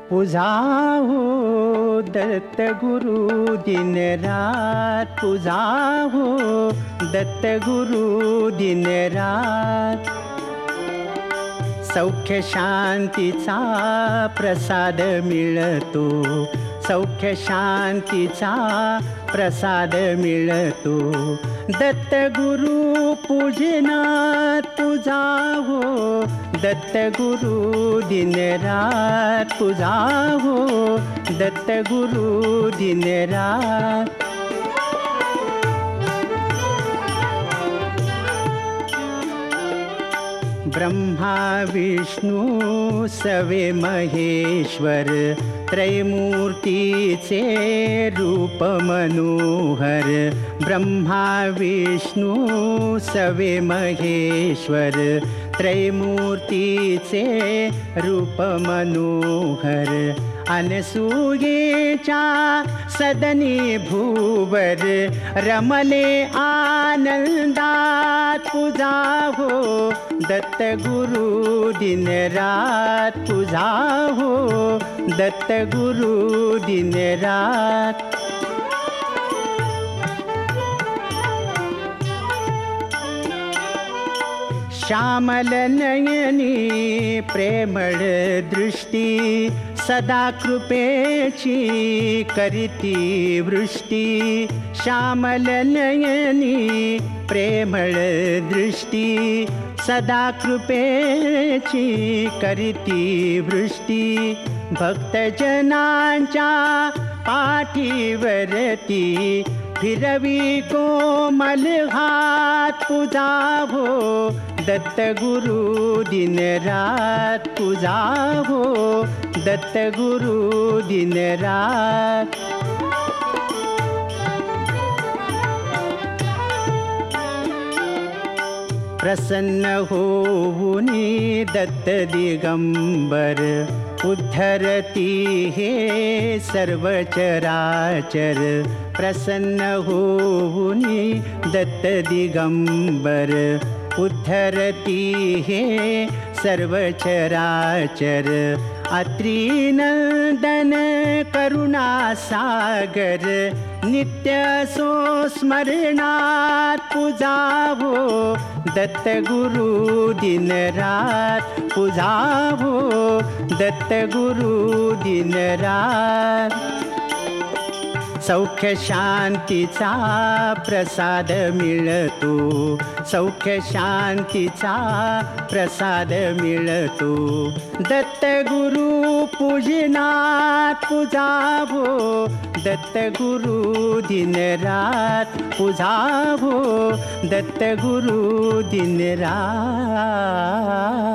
पुजाहो दत्त गुरु दिन रात, पुजाहो दत्त गुरु दिन रात. सौख्य शांतीचा प्रसाद मिळतो, सौख्य शांतीचा प्रसाद मिळतो. दत्त गुरु पूजनात तुझाहो, दत्त गुरु दिन रात तुझाहो, दत्त गुरु दिन रात. ब्रह्मा विष्णू सवे महेश्वर, त्रैमूर्तीचे रूप मनोहर. ब्रह्मा विष्णू सवे महेश्वर, त्रैमूर्तीचे रूप मनोहर. अनसूयेच्या सदनी भूवर, रमले आनंदात पुजाहो दत्त गुरु दिन रात, पुजाहो दत्त गुरु दिन रात. श्यामल नयनी प्रेमळ दृष्टी, सदा कृपेची करीती वृष्टी. श्यामल नयनी प्रेमळ दृष्टी, सदा कृपेची करीती वृष्टी. भक्तजनांच्या पाठीवरती फिरवी कोमल हात, पुजाहो दत्त गुरु दिन रात, पुजाहो दत्त गुरु दिन रात. प्रसन्न होऊनी दत्त दिगंबर, उद्धरती हे सर्व चराचर. प्रसन्न होऊनी दत्त दिगंबर, उद्धरती हे सर्व चराचर. अत्री नंदन करुणा सागर, नित्य सो स्मरणात पुजाहो दत्त गुरु दिन रात, पुजाहो दत्त गुरु दिन रात. सौख्य शांतीचा प्रसाद मिळतो, सौख्य शांतीचा प्रसाद मिळतो. दत्त गुरु पूजनात पुजाहो दत्त गुरु दिन रात, पुजाहो दत्त गुरु दिन रात.